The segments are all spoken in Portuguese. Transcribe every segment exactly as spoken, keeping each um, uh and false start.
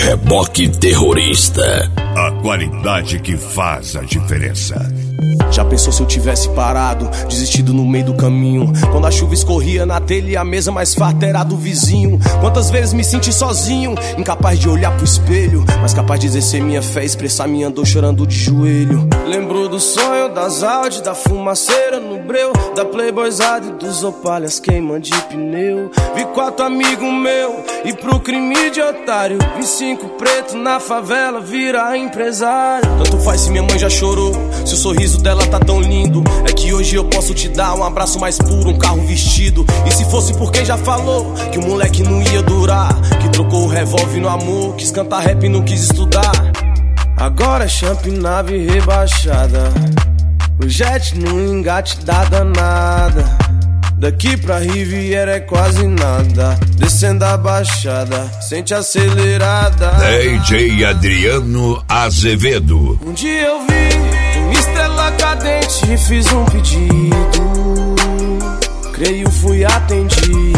Reboque Terrorista. A qualidade que faz a diferença. Já pensou se eu tivesse parado, desistido no meio do caminho? Quando a chuva escorria na telha e a mesa mais farta era do vizinho. Quantas vezes me senti sozinho, incapaz de olhar pro espelho, mas capaz de exercer minha fé, expressar minha dor chorando de joelho. Lembro do sonho, das Audi, da fumaceira no breu, da Playboyzada e dos opalhas queimando de pneu. Vi quatro amigos meu e pro crime de otário, vi cinco preto na favela virar empresário. Tanto faz se minha mãe já chorou, se o sorriso dela tá tão lindo. É que hoje eu posso te dar um abraço mais puro, um carro vestido. E se fosse por quem já falou que o moleque não ia durar, que trocou o revólver no amor, quis cantar rap e não quis estudar. Agora é champ, nave rebaixada, o jet no engate dá danada. Daqui pra Riviera é quase nada, descendo a baixada, sente acelerada. D J Adriano Azevedo. Um dia eu vi uma estrela cadente e fiz um pedido, creio fui atendido.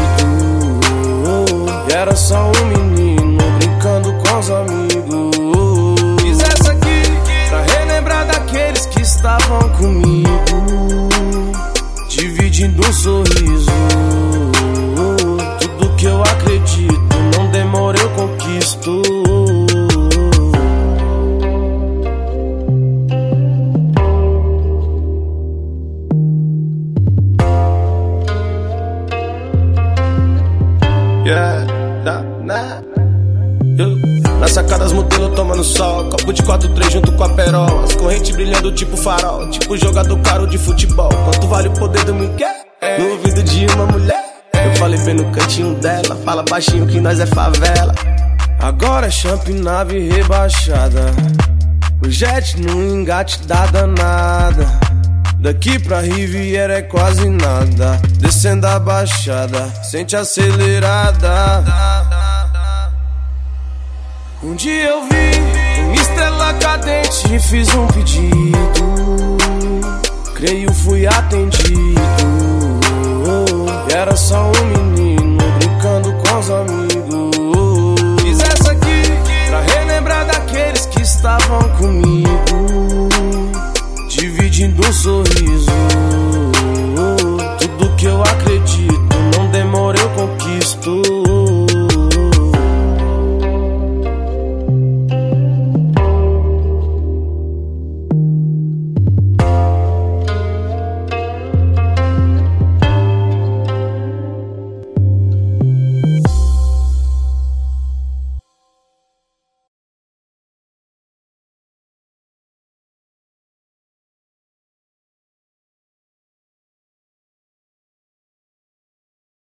E era só um menino brincando com os amigos. Fiz essa aqui pra relembrar daqueles que estavam comigo, dividindo um sorriso. Tudo que eu acredito, não demora eu conquisto. Yeah, na, na. Eu, nas sacadas modelo tomando sol, copo de quatro três junto com a perola, as correntes brilhando tipo farol, tipo jogador caro de futebol. Quanto vale o poder do Miguel no ouvido de uma mulher? Eu falei bem no cantinho dela, fala baixinho que nós é favela. Agora é champ, nave rebaixada, o jet no engate dá danada. Daqui pra Riviera é quase nada, descendo a baixada, sente acelerada. Um dia eu vi uma estrela cadente e fiz um pedido, creio fui atendido. E era só um menino